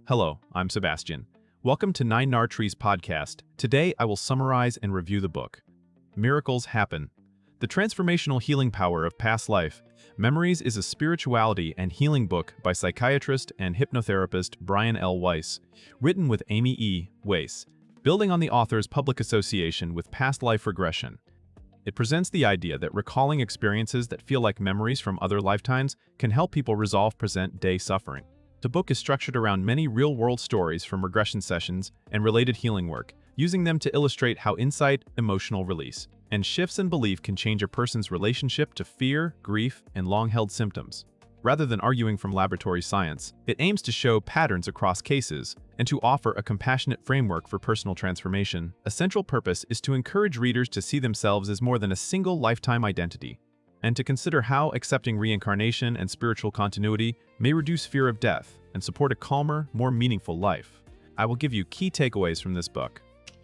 Hello, I'm Sebastian. Welcome to Nine Nar Trees podcast. Today I will summarize and review the book, Miracles Happen. The Transformational Healing Power of Past Life. Memories is a spirituality and healing book by psychiatrist and hypnotherapist Brian L. Weiss, written with Amy E. Weiss, building on the author's public association with past life regression. It presents the idea that recalling experiences that feel like memories from other lifetimes can help people resolve present-day suffering. The book is structured around many real-world stories from regression sessions and related healing work, using them to illustrate how insight, emotional release, and shifts in belief can change a person's relationship to fear, grief, and long-held symptoms. Rather than arguing from laboratory science, it aims to show patterns across cases and to offer a compassionate framework for personal transformation. A central purpose is to encourage readers to see themselves as more than a single lifetime identity, and to consider how accepting reincarnation and spiritual continuity may reduce fear of death and support a calmer, more meaningful life. I will give you key takeaways from this book.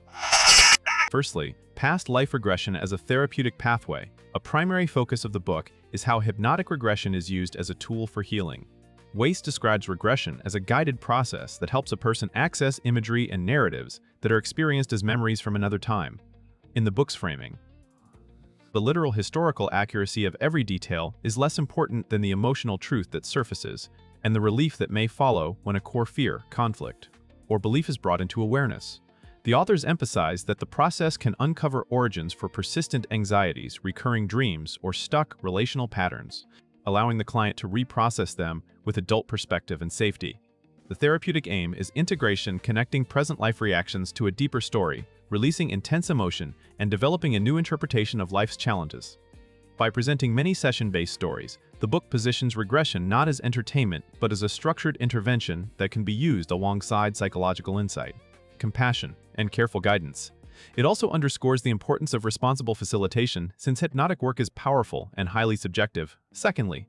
Firstly, past life regression as a therapeutic pathway. A primary focus of the book is how hypnotic regression is used as a tool for healing. Weiss describes regression as a guided process that helps a person access imagery and narratives that are experienced as memories from another time. In the book's framing, the literal historical accuracy of every detail is less important than the emotional truth that surfaces and the relief that may follow when a core fear, conflict, or belief is brought into awareness. The authors emphasize that the process can uncover origins for persistent anxieties, recurring dreams, or stuck relational patterns, allowing the client to reprocess them with adult perspective and safety. The therapeutic aim is integration, connecting present life reactions to a deeper story, releasing intense emotion, and developing a new interpretation of life's challenges. By presenting many session-based stories, the book positions regression not as entertainment, but as a structured intervention that can be used alongside psychological insight, compassion, and careful guidance. It also underscores the importance of responsible facilitation, since hypnotic work is powerful and highly subjective. Secondly,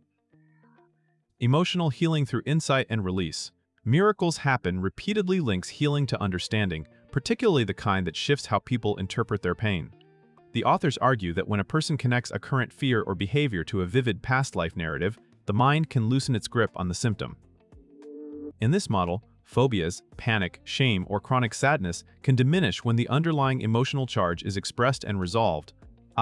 emotional healing through insight and release. Miracles Happen repeatedly links healing to understanding, particularly the kind that shifts how people interpret their pain. The authors argue that when a person connects a current fear or behavior to a vivid past life narrative, the mind can loosen its grip on the symptom. In this model, phobias, panic, shame, or chronic sadness can diminish when the underlying emotional charge is expressed and resolved.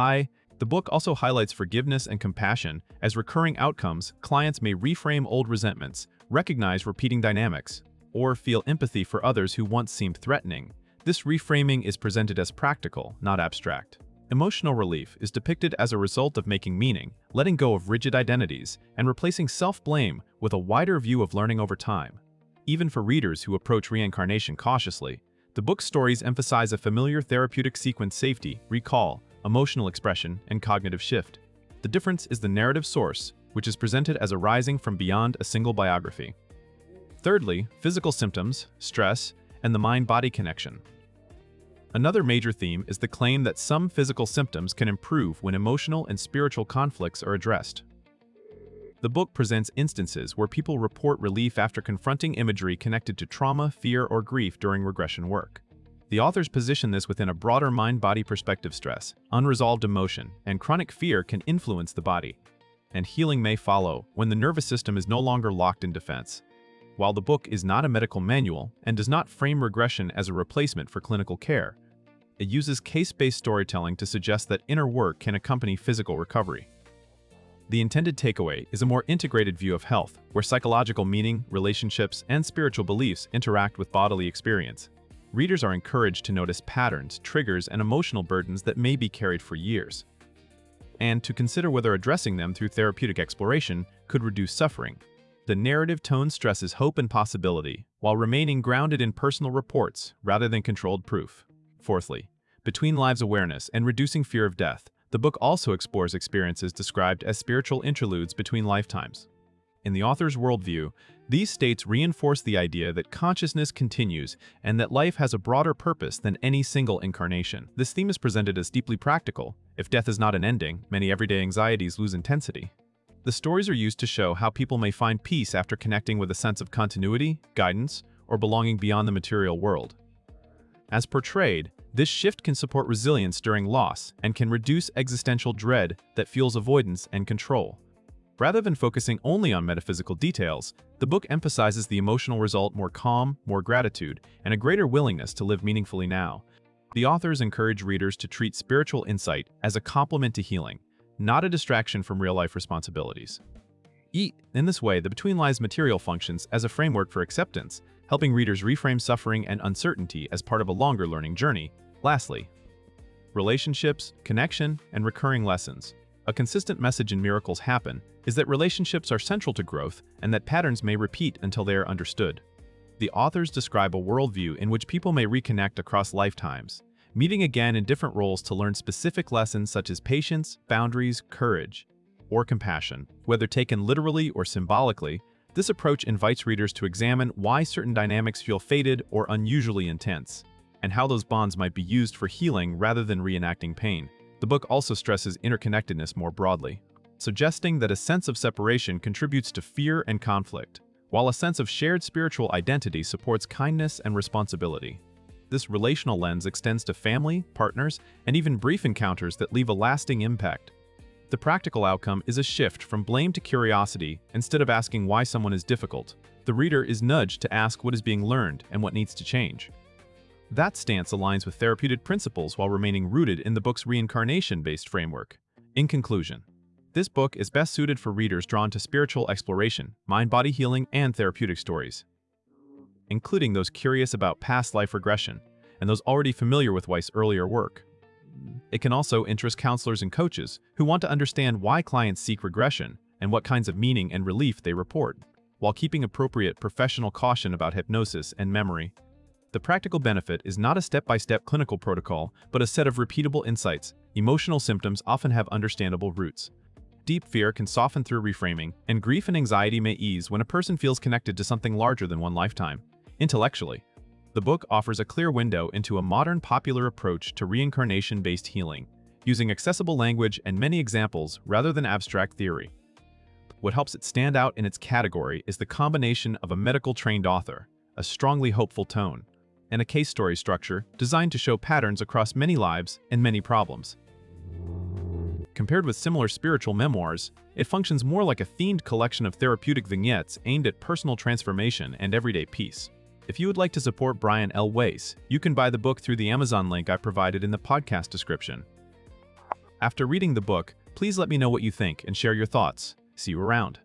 The book also highlights forgiveness and compassion. As recurring outcomes, clients may reframe old resentments, recognize repeating dynamics, or feel empathy for others who once seemed threatening. This reframing is presented as practical, not abstract. Emotional relief is depicted as a result of making meaning, letting go of rigid identities, and replacing self-blame with a wider view of learning over time. Even for readers who approach reincarnation cautiously, the book's stories emphasize a familiar therapeutic sequence: safety, recall, emotional expression, and cognitive shift. The difference is the narrative source, which is presented as arising from beyond a single biography. Thirdly, physical symptoms, stress, and the mind-body connection. Another major theme is the claim that some physical symptoms can improve when emotional and spiritual conflicts are addressed. The book presents instances where people report relief after confronting imagery connected to trauma, fear, or grief during regression work. The authors position this within a broader mind-body perspective. Stress, unresolved emotion, and chronic fear can influence the body, and healing may follow when the nervous system is no longer locked in defense. While the book is not a medical manual and does not frame regression as a replacement for clinical care, it uses case-based storytelling to suggest that inner work can accompany physical recovery. The intended takeaway is a more integrated view of health, where psychological meaning, relationships, and spiritual beliefs interact with bodily experience. Readers are encouraged to notice patterns, triggers, and emotional burdens that may be carried for years, and to consider whether addressing them through therapeutic exploration could reduce suffering. The narrative tone stresses hope and possibility, while remaining grounded in personal reports rather than controlled proof. Fourthly, between lives awareness and reducing fear of death, the book also explores experiences described as spiritual interludes between lifetimes. In the author's worldview, these states reinforce the idea that consciousness continues and that life has a broader purpose than any single incarnation. This theme is presented as deeply practical. If death is not an ending, many everyday anxieties lose intensity. The stories are used to show how people may find peace after connecting with a sense of continuity, guidance, or belonging beyond the material world. As portrayed, this shift can support resilience during loss and can reduce existential dread that fuels avoidance and control. Rather than focusing only on metaphysical details, the book emphasizes the emotional result: more calm, more gratitude, and a greater willingness to live meaningfully now. The authors encourage readers to treat spiritual insight as a complement to healing, not a distraction from real-life responsibilities. In this way, the Between Lives material functions as a framework for acceptance, helping readers reframe suffering and uncertainty as part of a longer learning journey. Lastly, relationships, connection, and recurring lessons. A consistent message in Miracles Happen is that relationships are central to growth and that patterns may repeat until they are understood. The authors describe a worldview in which people may reconnect across lifetimes, meeting again in different roles to learn specific lessons such as patience, boundaries, courage, or compassion. Whether taken literally or symbolically, this approach invites readers to examine why certain dynamics feel fated or unusually intense, and how those bonds might be used for healing rather than reenacting pain. The book also stresses interconnectedness more broadly, suggesting that a sense of separation contributes to fear and conflict, while a sense of shared spiritual identity supports kindness and responsibility. This relational lens extends to family, partners, and even brief encounters that leave a lasting impact. The practical outcome is a shift from blame to curiosity. Instead of asking why someone is difficult, the reader is nudged to ask what is being learned and what needs to change. That stance aligns with therapeutic principles while remaining rooted in the book's reincarnation-based framework. In conclusion, this book is best suited for readers drawn to spiritual exploration, mind-body healing, and therapeutic stories, including those curious about past life regression and those already familiar with Weiss's earlier work. It can also interest counselors and coaches who want to understand why clients seek regression and what kinds of meaning and relief they report, while keeping appropriate professional caution about hypnosis and memory. The practical benefit is not a step-by-step clinical protocol, but a set of repeatable insights. Emotional symptoms often have understandable roots. Deep fear can soften through reframing, and grief and anxiety may ease when a person feels connected to something larger than one lifetime. Intellectually, the book offers a clear window into a modern popular approach to reincarnation-based healing, using accessible language and many examples rather than abstract theory. What helps it stand out in its category is the combination of a medical-trained author, a strongly hopeful tone, and a case story structure designed to show patterns across many lives and many problems. Compared with similar spiritual memoirs, it functions more like a themed collection of therapeutic vignettes aimed at personal transformation and everyday peace. If you would like to support Brian L. Weiss, you can buy the book through the Amazon link I provided in the podcast description. After reading the book, please let me know what you think and share your thoughts. See you around.